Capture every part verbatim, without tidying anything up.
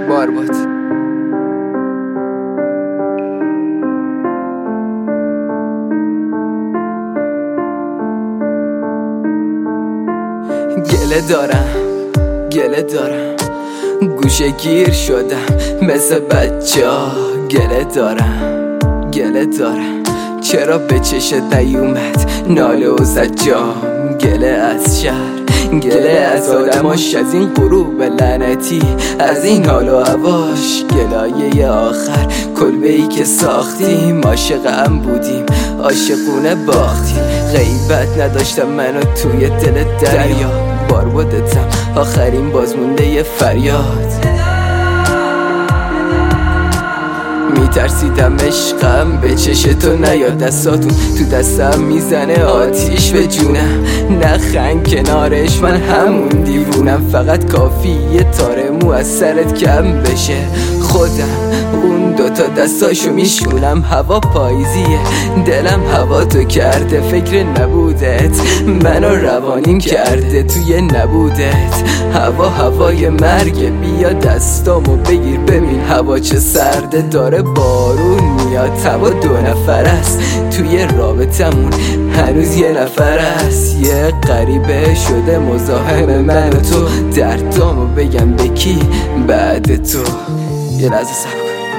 بارباد. گله دارم گله دارم گوشه گیر شدم مثل بچه ها. گله دارم گله دارم چرا به چشت نیومد ناله و زجام. گله از شهر، گله از آدماش، از این غروب لعنتی، از این حال و هواش. گلایه آخر کلبه ای که ساختیم، عاشق هم بودیم عاشقونه باختیم. غیبت نداشتم منو توی دل دریا، باربادتم آخرین بازمونده ی فریاد. میترسیدم عشقم به چش تو نیاد دستاتون، تو دستم میزنه آتیش به جونم. نخند کنارش من همون دیوونم، فقط کافی یه تاره مو از سرت کم بشه. خودم اون دوتا دستاشو میشونم. هوا پاییزیه دلم هوا تو کرده، فکر نبودت منو روانیم کرده توی نبودت. هوا هوای مرگ، بیا دستامو بگیر ببین هوا چه سرده. داره بارون میاد، هوا دو نفر است توی رابطمون، هنوز یه نفر است. یه غریبه شده مزاحم من و تو، دردامو بگم به کی بعد تو. یه لحظه صبر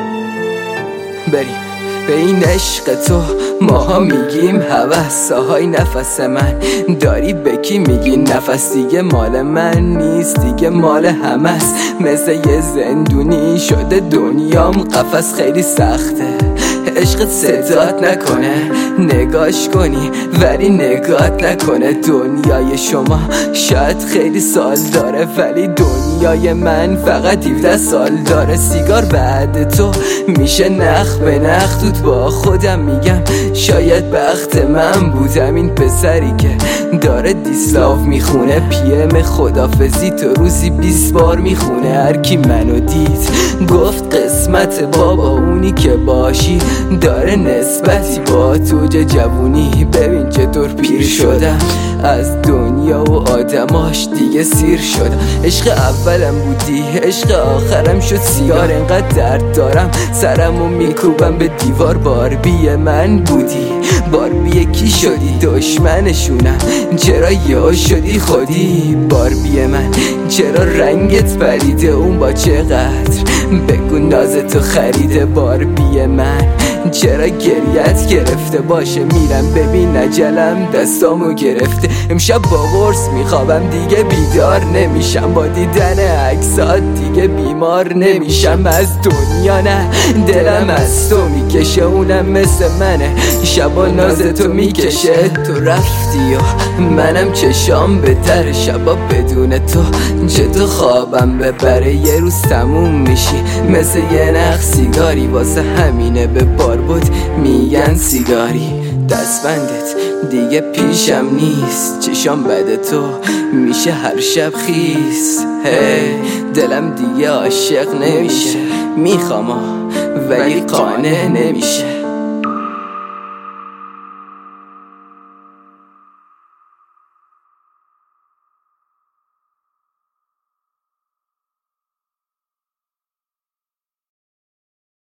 کن بریم به این عشق تو. ماها میگیم هوس، آهای نفس من داری به کی میگی نفس؟ دیگه مال من نیست دیگه مال همه است. مثل یه زندونی شده دنیام قفس، خیلی سخته عشقت صدات نکنه، نگاش کنی ولی نگات نکنه. دنیای شما شاید خیلی سال داره، ولی دنیای من فقط هفده سال داره. سیگار بعد تو میشه نخ به نخ، توت با خودم میگم شاید بخت من بودم این پسری که داره دیسلاف میخونه. پی ام خدافزی تو روزی بیست بار میخونه. هرکی منو دید گفت قسمت بابا اونی که باشی داره نسبتی با تو جوونی. ببین چطور پیر شدم از دنیا و آدماش دیگه سیر شدم. عشق اولم بودی عشق آخرم شد سیگار. انقدر درد دارم سرمو میکوبم به دیوار. باربی من بودی باربی کی شدی؟ دشمنشونم چرا یا شدی خودی؟ باربی من چرا رنگت پریده؟ اون با چقدر بگو نازتو خریده؟ باربی من چرا گریت گرفته؟ باشه میرم ببین اجلم دستامو گرفته. امشب با قرص میخوابم دیگه بیدار نمیشم، با دیدن عکسات دیگه بیمار نمیشم. از دنیا نه دلم از تو میکشه، اونم مثل منه شبا نازتو میکشه. تو رفتی و منم چشام به در، شبا بدون تو چطور خوابم ببره؟ یه روز تموم میشی مثل یه نخ سیگاری، واسه همینه به بارباد میگن سیگاری. دستبندت دیگه پیشم نیست، چشام بده تو میشه هر شب خیس. هی دلم دیگه عاشق نمیشه، میخوام ولی قانع نمیشه.